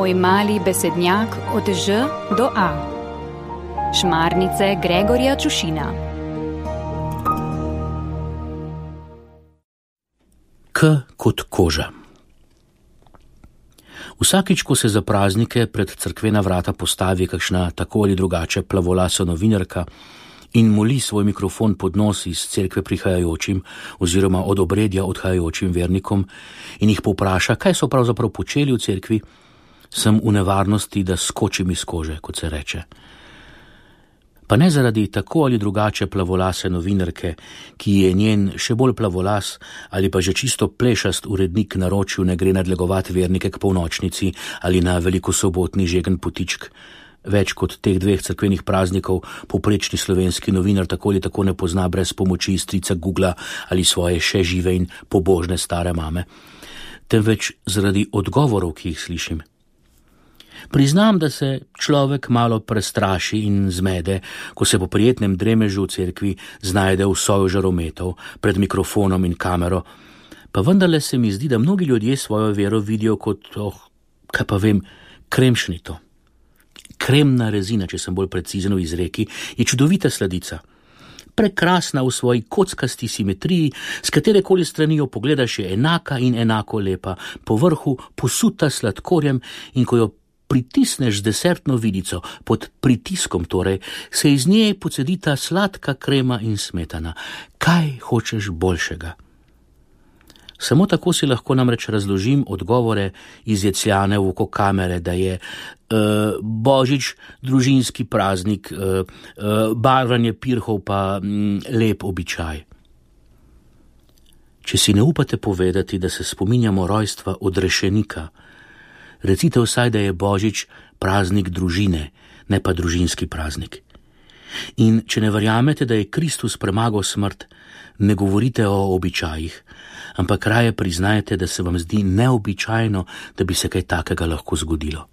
Moj mali besednjak od Ž do A. Šmarnice Gregorja Čušina. K kot koža. Vsakič, ko se za praznike pred cerkvena vrata postavi kakšna tako ali drugače plavolasa novinarka in moli svoj mikrofon pod nos iz cerkve prihajajočim oziroma od obredja odhajajočim vernikom in jih povpraša, kaj so pravzaprav počeli v cerkvi, sem v nevarnosti, da skočim iz kože, kot se reče. Pa ne zaradi tako ali drugače plavolase novinarke, ki je njen še bolj plavolas ali pa že čisto plešast urednik naročil ne gre nadlegovati vernike k polnočnici ali na velikosobotni žegen potičk. Več kot teh dveh cerkvenih praznikov povprečni slovenski novinar tako ali tako ne pozna brez pomoči strica Googla ali svoje še žive in pobožne stare mame, temveč zaradi odgovorov, ki jih slišim. Priznam, da se človek malo prestraši in zmede, ko se po prijetnem dremežu v cerkvi znajde v soju žarometov pred mikrofonom in kamero, pa vendarle se mi zdi, da mnogi ljudje svojo vero vidijo kot, kaj pa vem, kremšnito. Kremna rezina, če sem bolj precizen v izreki, je čudovita sladica. Prekrasna v svoji kockasti simetriji, s katerekoli strani jo pogledaš, je enaka in enako lepa, po vrhu posuta sladkorjem, in ko jo pritisneš z desertno vidico, pod pritiskom torej, se iz nje pocedita sladka krema in smetana. Kaj hočeš boljšega? Samo tako si lahko namreč razložim odgovore izjecljane v oko kamere, da je božič družinski praznik, barvanje pirhov pa lep običaj. Če si ne upate povedati, da se spominjamo rojstva odrešenika, recite vsaj, da je božič praznik družine, ne pa družinski praznik. In če ne verjamete, da je Kristus premagal smrt, ne govorite o običajih, ampak raje priznajte, da se vam zdi neobičajno, da bi se kaj takega lahko zgodilo.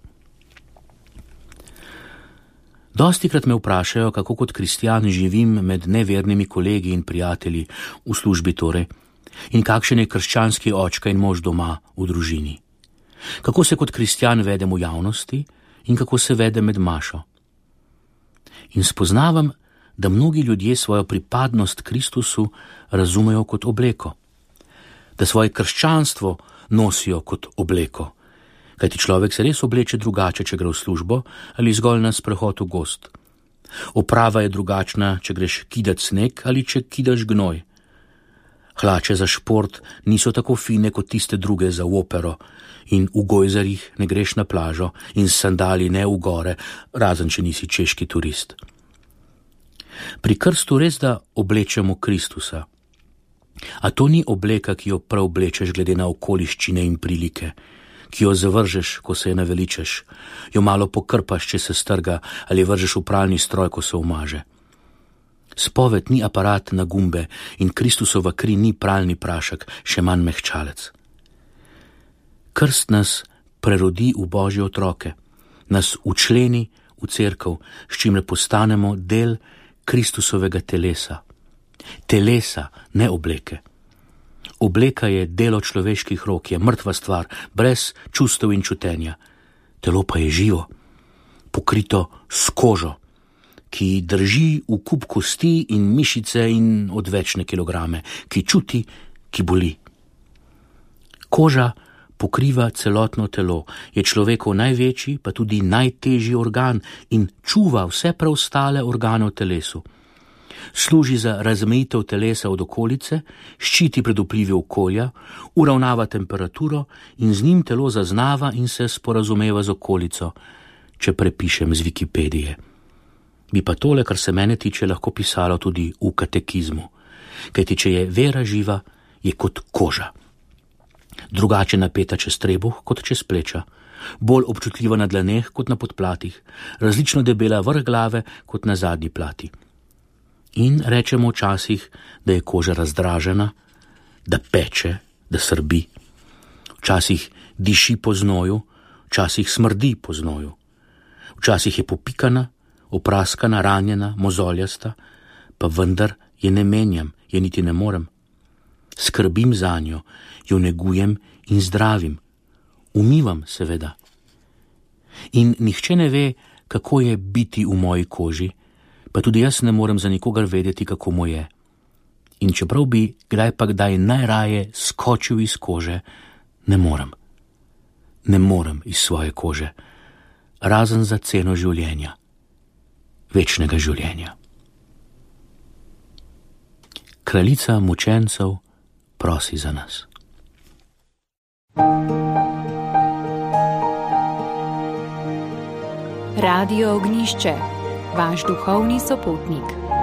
Dostikrat me vprašajo, kako kot kristjan živim med nevernimi kolegi in prijatelji, v službi torej, in kakšen je krščanski očka in mož doma v družini. Kako se kot kristjan vedem v javnosti in kako se vedem med mašo. In spoznavam, da mnogi ljudje svojo pripadnost Kristusu razumejo kot obleko, da svoje krščanstvo nosijo kot obleko, kajti človek se res obleče drugače, če gre v službo ali zgolj na sprehod v gozd. Oprava je drugačna, če greš kidat sneg ali če kidaš gnoj. Hlače za šport niso tako fine kot tiste druge za opero in v gojzarjih ne greš na plažo in sandali ne v gore, razen če nisi češki turist. Pri krstu res da oblečemo Kristusa, a to ni obleka, ki jo preoblečeš glede na okoliščine in prilike, ki jo zavržeš, ko se je naveličeš, jo malo pokrpaš, če se strga, ali vržeš v pralni stroj, ko se umaže. Spoved ni aparat na gumbe in Kristusova kri ni pralni prašek, še manj mehčalec. Krst nas prerodi v Božje otroke, nas učleni v cerkev, s čimer postanemo del Kristusovega telesa. Telesa, ne obleke. Obleka je delo človeških rok, je mrtva stvar, brez čustev in čutenja. Telo pa je živo, pokrito s kožo, ki drži v kup kosti in mišice in odvečne kilograme, ki čuti, ki boli. Koža pokriva celotno telo, je človekov največji, pa tudi najtežji organ in čuva vse preostale organe v telesu. Služi za razmejitev telesa od okolice, ščiti pred vplivi okolja, uravnava temperaturo in z njim telo zaznava in se sporazumeva z okolico, če prepišem z Wikipedije. Bi pa tole, kar se mene tiče, lahko pisalo tudi v katekizmu, kajti če je vera živa, je kot koža. Drugače napeta čez trebuh kot čez pleča, bolj občutljiva na dlaneh kot na podplatih, različno debela vrh glave kot na zadnji plati. In rečemo včasih, da je koža razdražena, da peče, da srbi. Včasih diši po znoju, včasih smrdi po znoju. Včasih je popikana, opraskana, ranjena, mozoljasta, pa vendar je ne menjam, je niti ne morem. Skrbim zanjo, jo negujem in zdravim. Umivam, seveda. In nihče ne ve, kako je biti v moji koži, pa tudi jaz ne morem za nikogar vedeti, kako mu je. In čeprav bi kdaj pa kdaj najraje skočil iz kože, ne morem. Ne morem iz svoje kože, razen za ceno življenja, večnega življenja. Kraljica mučencev prosi za nas. Radio Ognišče, vaš duhovni sopotnik.